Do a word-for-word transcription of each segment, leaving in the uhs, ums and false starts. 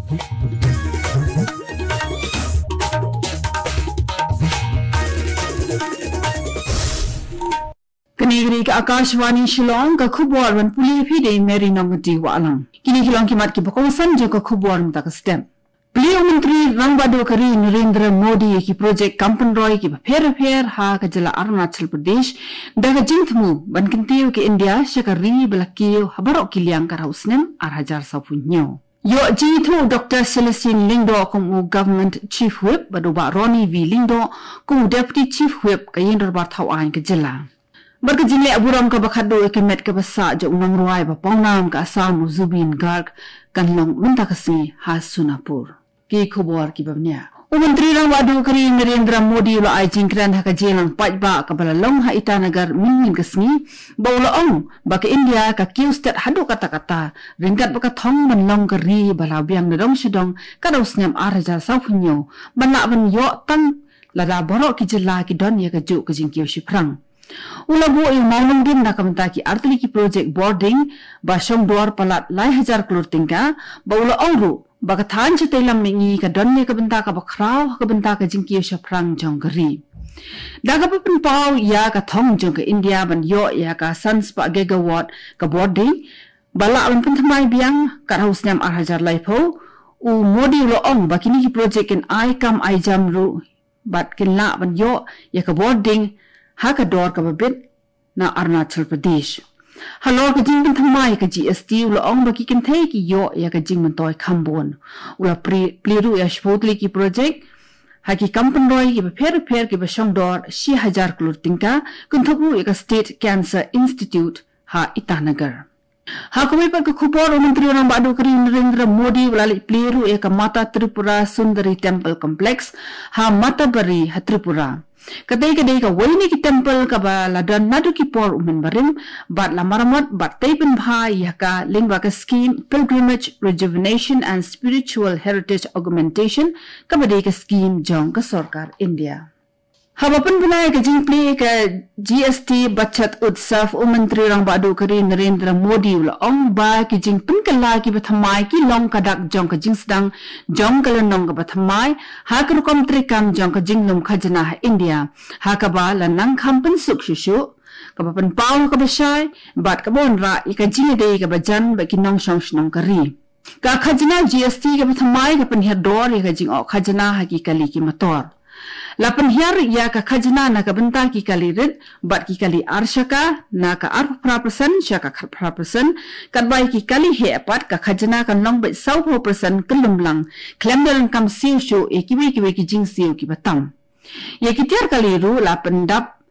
Kini ke Akashwani Shillong ka khubor wan puli phi de meri namati walang kini Shillong ki mat ki bakawasan jo ka khubor mta ka stem Beliau Menteri Rangbado Kari Narendra Modi ki projek Kampen Roy ki pher pher ha ka jala Arunachal Pradesh daga jingtmu ban kintiu ki India syakari belakio habarok kiliang karhausnem arhajar sapunyo Yo jitu Doctor Celestine Lingdo kumu Government Chief Whip badoba Ronnie V Lingdo kumu Deputy Chief Whip ka yindor barthawan ka jala Berkejinle aburam ka bakhado ekemet ka basa jo unang ruai ba pawnam ka asam Zubin Garg kanlong mentakasi ha Sunapur ki khobor ki babnya Menteri Rangbado Kari Narendra Modi la ai jingkran ha ka jelang pajba ka balalong ha Itanagar min kasni bawla ong ba ka India ka kiustat hadu kata-kata ringkat ba ka thong manlong kari bala biang nadong sidong ka daw snyam araja saupunyo banla ban yo tan lada borok ki jela ki don ya ka ju ka jingkyo shiprang Ulabu yung maulong din na kamanta ki artili ki project boarding ba siyong duwar palat lai hajar klur tingka ba ula ongru ba kathaan siya taylang mingi ka don niya kabanta ka ba kraw kabanta ka jingkiyo siya prang jong gari. Daga pa pinpaw ya ka thong jong ka India ban yo ya ka sans pa gigawatt ka boarding bala alam pintamay biyang karhaus niyam ar hajar lai po u Modi ula ong ba kini ki project in ay kam ay jam ru bat kinla ban yo ya ka boarding haka dor ka babit na Arunachal Pradesh. Halor ka jing thamai ka G S T ula ong baki kintay ki yo ya ka jing mantoy kambon. Ula pliru ya shpotli ki project haki Kampen Roy ki per per ki basyong dor si hajar klur tingka kunthabu ya ka State Cancer Institute ha Itanagar. Hakawai pa ka khubor Menteri Rangbado Kari Narendra Modi walali pliru ya ka Mata Tripura Sundari Temple Complex ha Mata Bari ha Tripura. Kadai-kadai ka wayni ki temple ka ba ladan nadu ki por umen barim bat la maramat bat taipen bhai ya ka lingwa ka scheme pilgrimage rejuvenation and spiritual heritage augmentation ka badai ka scheme jong ka sarkar India Habapan bunai ka jingpli ka G S T Bachat Utsav Menteri Rangbado Kari Narendra Modi ula ong ba ki jingpin ka la ki bathamai ki long kadak jong ka jingstang jong ka lanong ka bathamai ha ka rukom trikam jong ka jingnum khajana ha India ha ka ba lanang khampan suk shushu ka bapan paw ka basyay bat ka bon ra i ka jingade ka bajan ba ki nong shong shnong kari ka khajana G S T ka bathamai ka panhir dor i ka jing o khajana ha ki kali ki motor Lapan hiar ya ka khajna na ka benta ki kalirit bat ki kali arshaka na ka ar prapersen syaka prapersen kat bai ki kali he apat ka khajna kan long bet sau persen kelumlang klemdel kam siu shu e ki ki ki jing siu ki batam ya ki tiar kali ru la pendap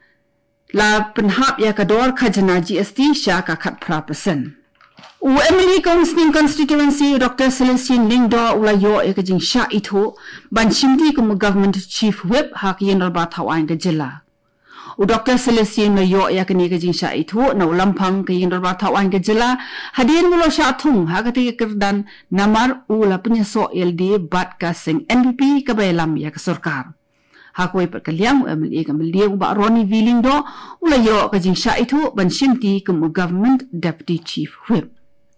la penhap ya ka dor khajna G S T syaka khat prapersen U Emily Counseling Constituency Doctor Celestine Lingdo ula yo e ka jing sha itu ban shimdi kum government chief whip hak yen ba thawain ka jila U Doctor Celestine yo ya ka ni ka jing sha itu na ulampang ka yen ba thawain ka jila hadin mulo sha thung ha ka ti kerdan namar ula punya so L D bat ka sing N P P ka belam ya ka sarkar Hakoi per kaliang Emily ka meliang ba Ronnie V Lingdo ula yo ka jing sha itu ban shimdi kum government deputy chief whip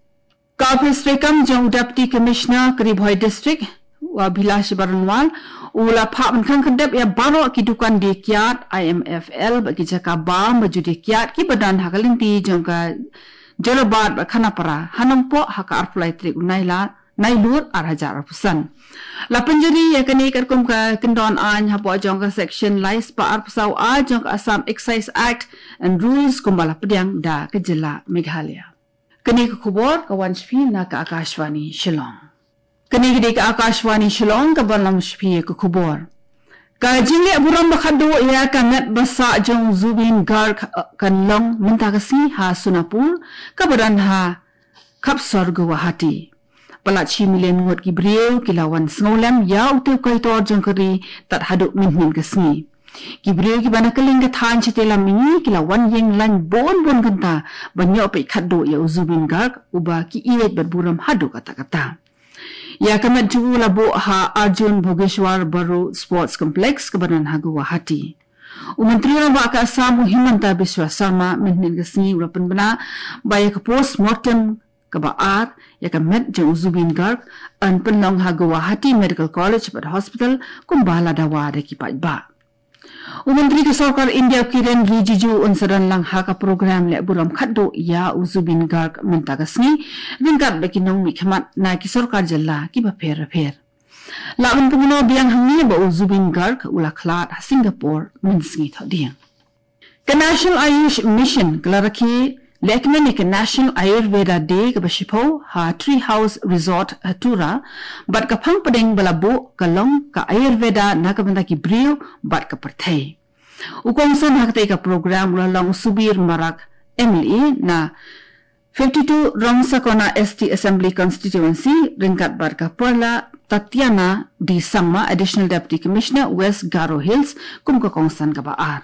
Kapis Rekam Jong Deputy Commissioner Karibhoy District Wabilash Baranwal Ula Pak Menkang Kedep ya baro ki dukan di kiat I M F L bagi jaka ba maju di kiat ki badan hakalinti jong ka jalabat ba khanapara hanampo haka arflai trik unaila nailur arhajar arpusan la penjeri ya kani karkum ka kendon an hapo jong ka section lais pa arpsau a jong ka Assam Excise Act and Rules kumbala pediang da kejela Meghalaya Kini ke kubur kawan shpi na ka Akashwani Shillong. Kini gede ka Akashwani Shillong ka balam shpi ke kubur. Ka jingli aburam bakhado ya ka met basa jong Zubin Garg kan long mentakasi ha Sunapur ka badan ha kap sorgo wahati. Palat shi milen ngot ki brieu kilawan snolem ya utu kaitor jong kari tat haduk min kesni. Kibriyo ki bana kaling ka than chitela mingi kila wan yeng lan bon bon ganta banyo pe khaddo ya Zubin Garg uba ki iwet berburam hadu kata-kata ya kamat ju labo ha Arjun Bhogeshwar Baru Sports Complex kabanan ha Guwahati Menteri Rangbado Assam Himanta Biswa Sarma minhin kasni ulapan bana baya ka post mortem kabaar ya ka med jong Zubin Garg an penlong ha Guwahati Medical College but Hospital kumbala dawa de ki ba. Menteri ke Sarkar India Kiren Rijiju unsaran lang ha ka program le buram khaddo ya Zubin Garg mentagasni ringkat baki nong mi khamat na ki sarkar jalla ki ba pher pher. Lawan penguno biang hamni ba Zubin Garg ula khlat Singapore minsngi thodiang. Ke National Ayush Mission kelaraki lekmen ke National Ayurveda Day ke Bashipo ha Tree House Resort Hatura bat ka phang padeng balabu kalong ka Ayurveda na ka banda ki brio bat ka perthai. Ukong san hakte ka program long subir marak M L A na fifty-two Ramsakona S T Assembly Constituency ringkat bat ka Perla Tatiana Di Sangma Additional Deputy Commissioner West Garo Hills kum ka kongsan ka baar.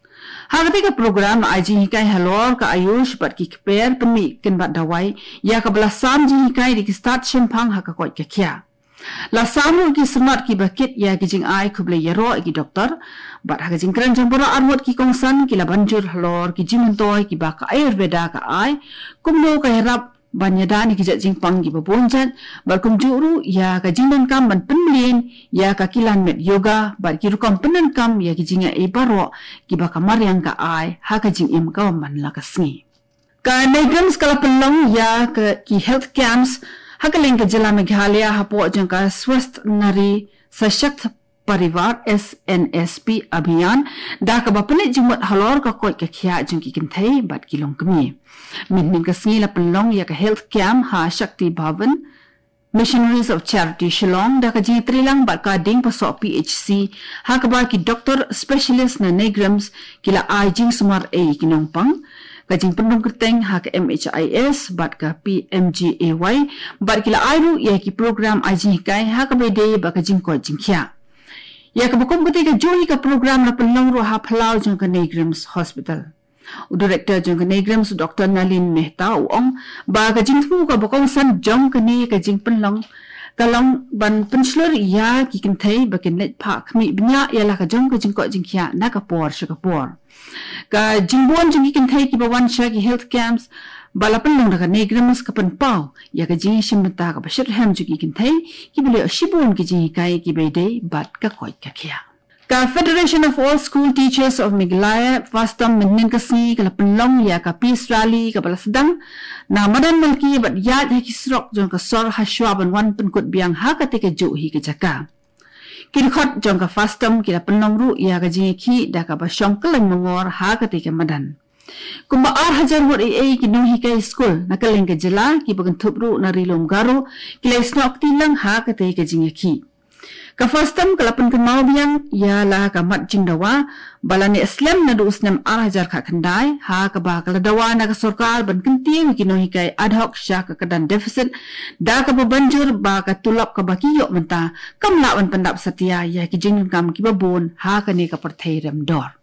Hagati ka program na I G hikai halor ka ayush bat ki kper pemi ken bat dawai ya ka bala sam ji hikai di ki start shimpang ha ka koi ka kya. La samu ki smart ki bakit ya ki jing ai kuble yaro ki doktor bat ha ka jing kran jang bora arwot ki kongsan ki la banjur halor ki jimentoy ki ba ka ayurveda ka ai kumno ka herap banyadani ki jat jing pang ki babonjat bar kum juru ya ka jingdan kam ban penlien ya ka kilan met yoga bar ki rukam penan kam ya ki jinga e baro ki ba ka maryang ka ai ha ka jing im ka man la ka sngi ka migrants kala pelong ya ka ki health camps ha ka leng ka jila meghalaya ha po jang ka swast nari sashakt Parivar S N S P Abhiyan da ka bapane jingwat halor ka koi ka khya jung ki kinthai bat kilong kami min min ka sngi la pelong ya ka health camp ha Shakti Bhavan Missionaries of Charity Shillong da ka ji trilang bat ka ding pa so P H C ha ka ba ki doctor specialist na Negrams kila ai jing sumar a kinong pang ka jing pendong kerteng ha ka M H I S bat ka P M G A Y bat kila ai ru ya ki program ai jing kai ha ka be de ba ka jing ko jing khya. Ya kebukum ketika johi ke program na pelong roha pelau jeng ke Negrams Hospital. U Director jeng ke Negrams Doktor Nalin Mehta uong ba ke jing tu ke bukong san jong ke ni ke jing pelong kalong ban penslur ya ki kentai ba ke net pa kmi bnya ya la ke jong ke jing ko jing kya na ke por sha ke por. Ka jing buan jeng ki kentai ki bawan sha ki health camps bala pelong na ke Negrams ke penpau ya ke jing shimta ka bashir ham juki kentai ki bele shibun ki jing kai ki bede bat ka koi ka kya. Ka Federation of All School Teachers of Meghalaya Fastam Menin kasi kala pelong ya ka peace rally ka bala sedang na madan malki bat yad ha kisrok jong ka sor haswa ban wan penkut biang ha ka te ka jo hi ka jaka. Kirkhot jong ka Fastam kila pelong ru ya ka jing ki da ka ba shong keleng mongor ha ka te ka madan. Kumba ar hajar wot A ki nung hikai school nakaleng ka jela ki bagan thupru na rilom garo kila snok tilang ha ka te ka jing ki. Ka Fastam kalapan kan mau biang ya la ka mat jing dawa balani Islam na duus nam ar hajar ka kandai ha ka ba kala dawa na ka sarkar ban kenting ki nung hikai ad hoc sya ka kadan deficit da ka babanjur ba ka tulap ka bakiyo menta kam lawan pendap setia ya ki jing kam ki babon ha ka ni ka perthai rem dor.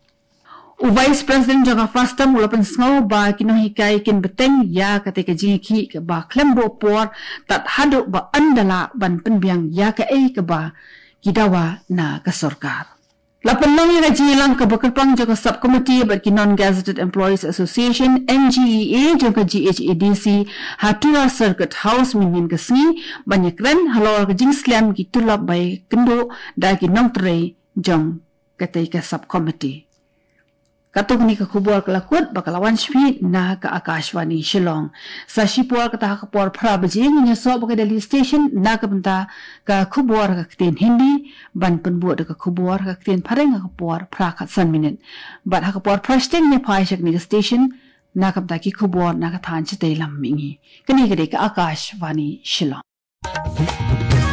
U Vice President janga Fastam ulapan sngau ba kino hikai kin beteng ya ketika jingki ke ba klembo por tat hadu ba andala ban penbiang ya ke ai ke ba kidawa na ke sarkar. Lapan lang ya jilang ke bekerpang janga subcommittee ba ki Non-Gazetted Employees Association N G E A janga G H A D C Hatura Circuit House minin ke sni banyak ren halor ke jing slam ki tulap bai kendo da ki nong tre jang ketika subcommittee. Katung ni ka kubur kelakut bakalawan speed na ka Akashvani Shillong. Sa shipur kata ka por prabjing nya so baka Delhi station na ka benta ka kubur ka ktin Hindi ban penbuat ka kubur ka ktin pareng ka por prakat san minute. Bat ha ka por prasting nya paishak ni station na ka benta ki kubur na ka than chite lam mingi. Kani ka de ka Akashvani Shillong.